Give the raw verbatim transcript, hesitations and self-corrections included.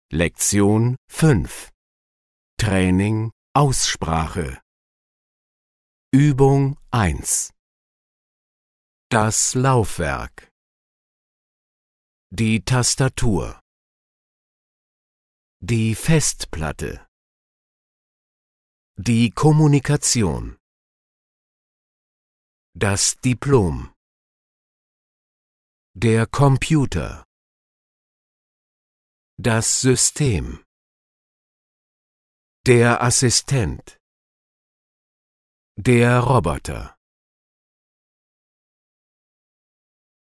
Lektion fünf. Training Aussprache. Übung eins. Das Laufwerk. Die Tastatur. Die Festplatte. Die Kommunikation. Das Diplom. Der Computer. Das System. Der Assistent. Der Roboter.